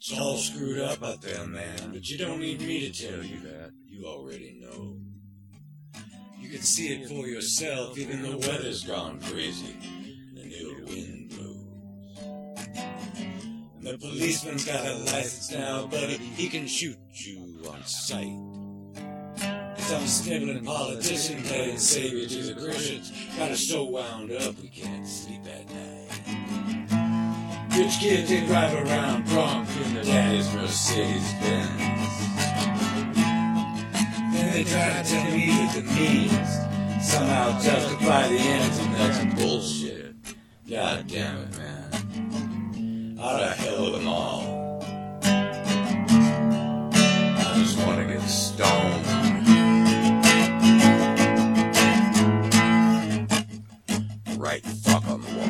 It's all screwed up out there, man, but you don't need me to tell you that. You already know. You can see it for yourself, even the weather's gone crazy, and the new wind blows. And the policeman's got a license now, buddy, he can shoot you on sight. Some sniveling politician playing savior to the Christians got us so wound up we can't sleep at night. Rich kids, they drive around drunk in their daddy's Mercedes-Benz. Then they try to tell me that the means somehow justify the ends, and that's bullshit. God damn it, man. Out of hell with them all. I just want to get stoned. Right fuck on the wall.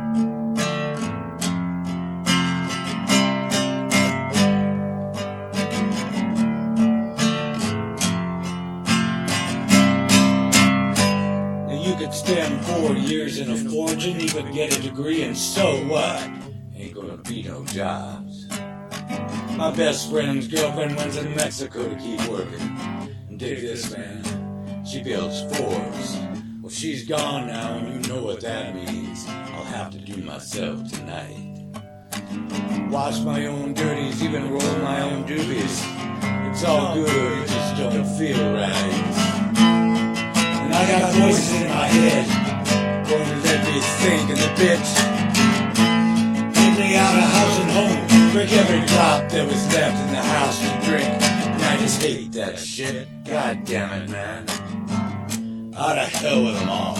Now you could spend 4 years in a forge and even get a degree, and so what? Ain't gonna be no jobs. My best friend's girlfriend went to Mexico to keep working. And dig this, man, she builds forts. Well, she's gone now, and you know what that means. I'll have to do myself tonight. Wash my own dirties, even roll my own doobies. It's all good, it just don't feel right. And I got voices in my head, going to let me think, and the bitch take me out of house and home, drink every drop that was left in the house to drink. And I just hate that shit. God damn it, man. Out of hell with them all.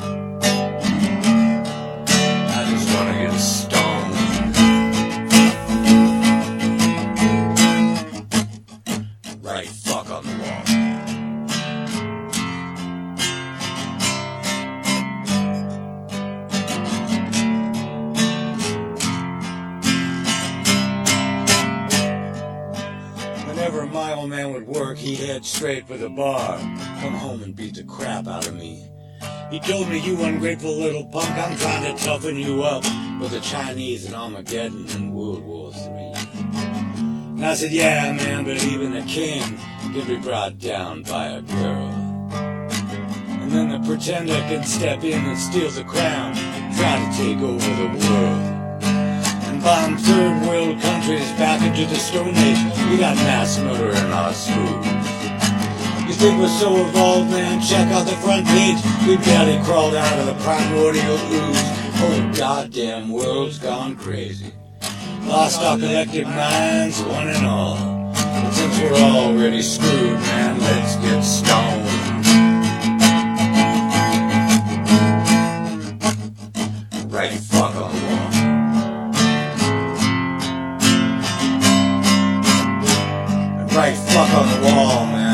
I just want to get stoned. Right fuck on the wall. Whenever my old man would work, he'd head straight for the bar, come home and beat the crap out of me. He told me, you ungrateful little punk, I'm trying to toughen you up with the Chinese and Armageddon and World War III. And I said, yeah, man, but even a king can be brought down by a girl. And then the pretender can step in and steal the crown, try to take over the world. Bomb third world countries back into the Stone Age. We got mass murder in our schools. You think we're so evolved, man? Check out the front page. We barely crawled out of the primordial ooze. Oh, goddamn world's gone crazy. Lost our collective minds, one and all. But since we're already screwed, man, let's get stoned. Right fuck on the wall. Right fuck on the wall, man.